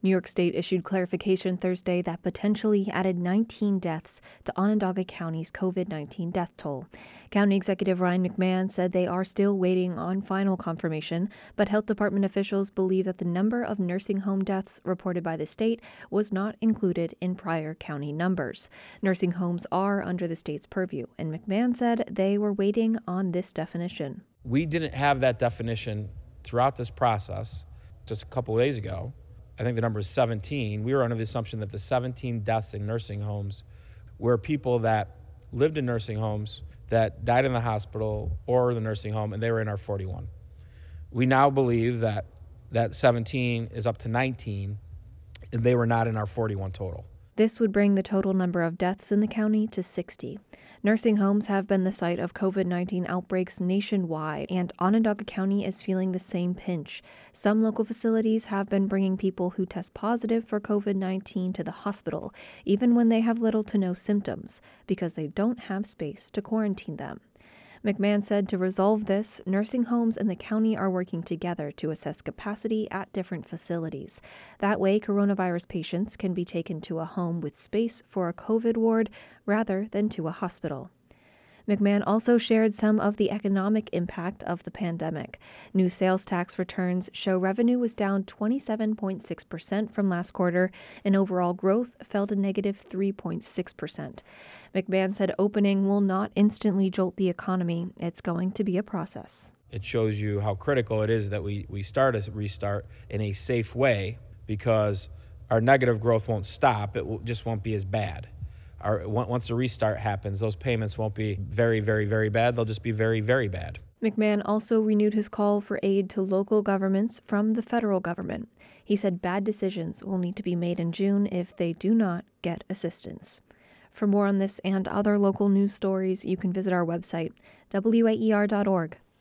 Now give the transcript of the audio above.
New York State issued clarification Thursday that potentially added 19 deaths to Onondaga County's COVID-19 death toll. County Executive Ryan McMahon said they are still waiting on final confirmation, but health department officials believe that the number of nursing home deaths reported by the state was not included in prior county numbers. Nursing homes are under the state's purview, and McMahon said they were waiting on this definition. We didn't have that definition throughout this process. Just a couple of days ago, I think the number is 17. We were under the assumption that the 17 deaths in nursing homes were people that lived in nursing homes that died in the hospital or the nursing home, and they were in our 41. We now believe that 17 is up to 19, and they were not in our 41 total. This would bring the total number of deaths in the county to 60. Nursing homes have been the site of COVID-19 outbreaks nationwide, and Onondaga County is feeling the same pinch. Some local facilities have been bringing people who test positive for COVID-19 to the hospital, even when they have little to no symptoms, because they don't have space to quarantine them. McMahon said to resolve this, nursing homes and the county are working together to assess capacity at different facilities. That way, coronavirus patients can be taken to a home with space for a COVID ward rather than to a hospital. McMahon also shared some of the economic impact of the pandemic. New sales tax returns show revenue was down 27.6% from last quarter, and overall growth fell to negative 3.6%. McMahon said opening will not instantly jolt the economy. It's going to be a process. It shows you how critical it is that we restart in a safe way, because our negative growth won't stop. It just won't be as bad. Once the restart happens, those payments won't be very, very, very bad. They'll just be very, very bad. McMahon also renewed his call for aid to local governments from the federal government. He said bad decisions will need to be made in June if they do not get assistance. For more on this and other local news stories, you can visit our website, waer.org.